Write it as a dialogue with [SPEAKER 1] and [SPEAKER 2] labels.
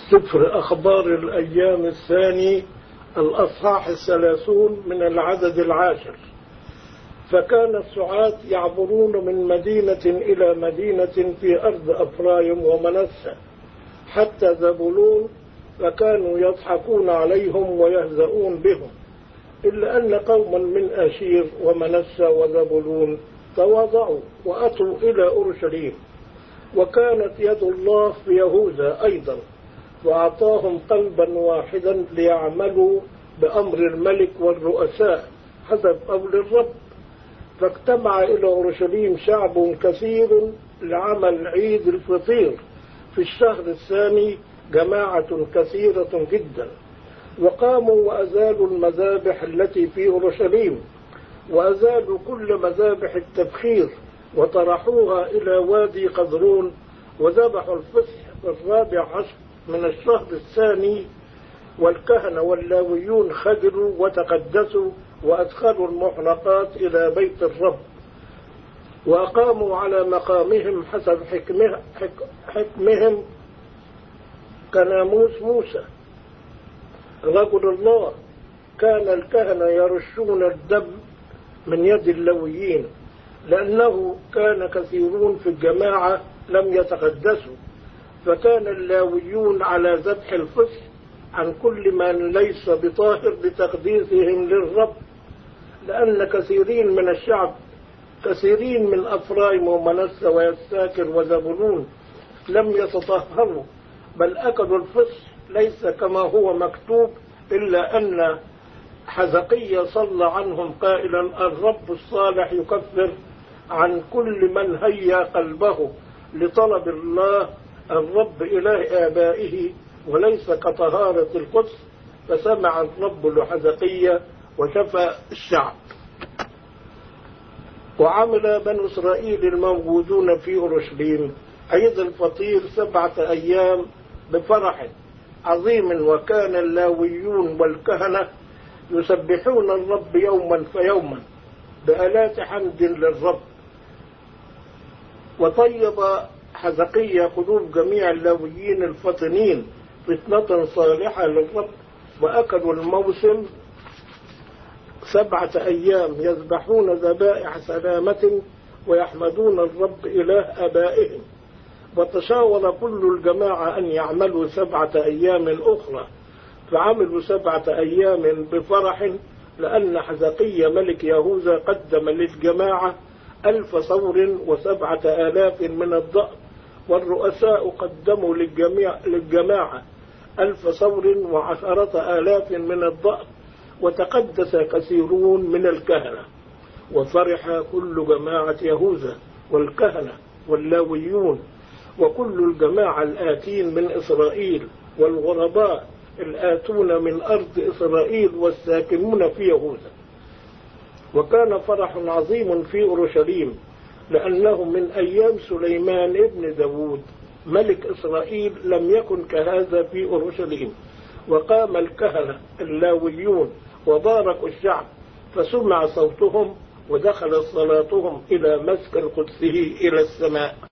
[SPEAKER 1] سفر أخبار الأيام الثاني الأصحاح 30 من العدد 10. فكان السعاة يعبرون من مدينة إلى مدينة في أرض أفرايم ومنسى حتى زبولون، فكانوا يضحكون عليهم ويهزؤون بهم، إلا أن قوما من آشير ومنسى وزبولون تواضعوا وأتوا إلى أورشليم، وكانت يد الله في يهوذا أيضا، وأعطاهم قلبا واحدا ليعملوا بأمر الملك والرؤساء حسب قول الرب. فاجتمع إلى أورشليم شعب كثير لعمل عيد الفطير في الشهر الثاني، جماعة كثيرة جدا، وقاموا وأزالوا المذابح التي في أورشليم، وأزالوا كل مذابح التبخير وطرحوها إلى وادي قدرون، وذبحوا الفصح في 14 من الشهر الثاني. والكهنة واللاويون خجلوا وتقدسوا وأدخلوا المحرقات إلى بيت الرب، وأقاموا على مقامهم حسب حكمهم كناموس موسى رجل الله. كان الكهنة يرشون الدم من يد اللاويين، لأنه كان كثيرون في الجماعة لم يتقدسوا، فكان اللاويون على ذبح الفصح عن كل من ليس بطاهر لتقديسهم للرب، لأن كثيرين من الشعب، كثيرين من أفرايم ومنسى ويساكر وزبولون لم يتطهروا، بل أكلوا الفصح ليس كما هو مكتوب، إلا أن حزقيا صلى عنهم قائلا: الرب الصالح يكفر عن كل من هيا قلبه لطلب الله الرب إله آبائه، وليس كطهارة القدس. فسمع الرب لحزقيا وشفى الشعب. وعمل بنو إسرائيل الموجودون في أورشليم عيد الفطير 7 أيام بفرح عظيم، وكان اللاويون والكهنة يسبحون الرب يوما فيوما بآلات حمد للرب. وطيب حزقيا قلوب جميع اللاويين الفطنين فتنة صالحة للرب، وأكلوا الموسم 7 أيام يذبحون ذبائح سلامة ويحمدون الرب إله آبائهم. وتشاور كل الجماعة أن يعملوا 7 أيام أخرى، فعملوا 7 أيام بفرح، لأن حزقيا ملك يهوذا قدم للجماعة 1000 ثور و7000 من الضأن، والرؤساء قدموا للجماعة 1000 ثور و10,000 من الضأن، وتقدس كثيرون من الكهنة. وفرح كل جماعة يهوذا والكهنة واللاويون وكل الجماعة الآتين من إسرائيل والغرباء الآتون من أرض إسرائيل والساكنون في يهوذا. وكان فرح عظيم في أورشليم، لأنه من أيام سليمان ابن داود ملك إسرائيل لم يكن كهذا في أورشليم. وقام الكهنة اللاويون وباركوا الشعب، فسمع صوتهم ودخلت صلاتهم إلى مسكن قدسه إلى السماء.